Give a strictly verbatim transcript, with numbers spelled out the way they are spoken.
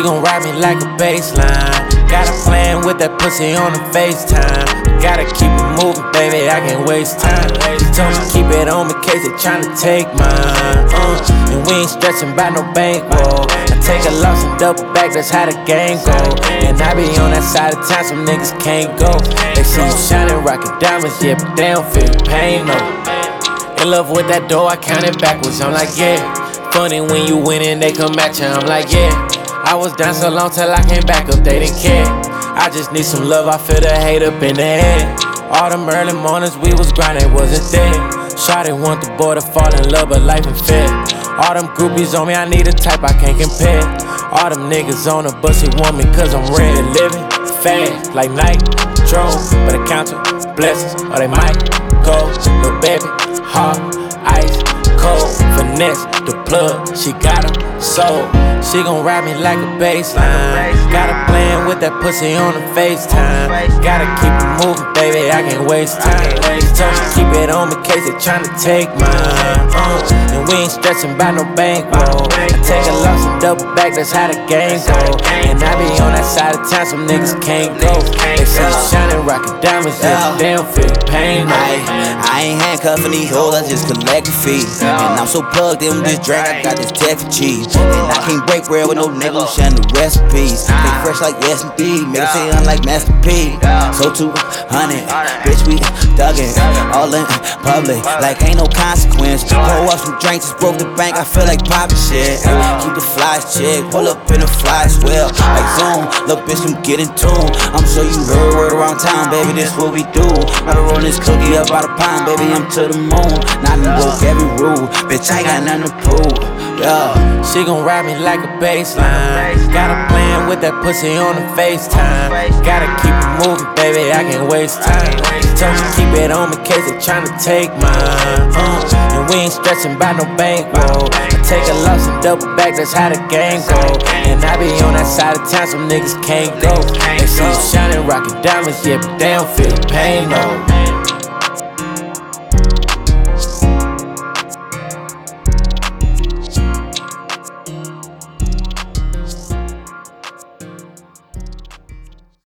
gon' ride me like a baseline. Got a plan with that pussy on the FaceTime. Gotta keep it moving, baby, I can't waste time. She told me keep it on me, case they tryna take mine. Uh, and we ain't stretching by no bankroll. I take a loss and double back, that's how the game go. And I be on that side of town, some niggas can't go. They see you shining, rockin' diamonds, yeah, but they don't feel the pain, no. In love with that dough, I count it backwards, I'm like, yeah. Funny when you win and they come at you, I'm like, yeah. I was down so long till I came back up, they didn't care. I just need some love, I feel the hate up in the head. All them early mornings we was grinding, wasn't there. Shawty want the boy to fall in love, but life ain't fair. All them groupies on me, I need a type I can't compare. All them niggas on the bus, they want me cause I'm ready. Living fast, like night, drove, but I count to blessings, or they might go. Little baby, hard, ice, cold, finesse, the plug, she got a soul. She gon' ride me like a baseline. Got a plan with that pussy on the FaceTime. Gotta keep it moving, baby, I can't waste time. She told me keep it on me, case they tryna take mine. Uh, and we ain't stretching by no bankroll. I take a loss and double back, that's how the game go. And I be on that side of town, some niggas can't go. They see you shining, rockin' diamonds, yeah, they don't feel the pain. I, I ain't handcuffing these hoes, I just collect a fee. And I'm so plugged in with this drink, I got this tech for cheese. And I can't break bread with no nigga who sharing the recipes. They fresh like S and P, make say unlike Master P. So two hundred, bitch, we thuggin', all in public, like ain't no consequence. Pour up some drinks, just broke the bank, I feel like poppin' shit. Keep the flies chick, pull up in the fly swell, like Zoom, little bitch, come get in tune. I'm sure you heard word around town, baby, this what we do. Gotta roll this cookie up out of pound, baby, I'm to the moon. Not to broke every rule, bitch, I got nothing to prove. Yeah. She gon' ride me like a baseline. Got a plan with that pussy on the FaceTime. Gotta keep it moving, baby, I can't waste time. She told me keep it on me, case they tryna take mine. Uh, and we ain't stretching by no bankroll. I take a loss and double back, that's how the game go. And I be on that side of town, some niggas can't go. They see you shining, rockin' diamonds, yeah, but they don't feel the pain, no.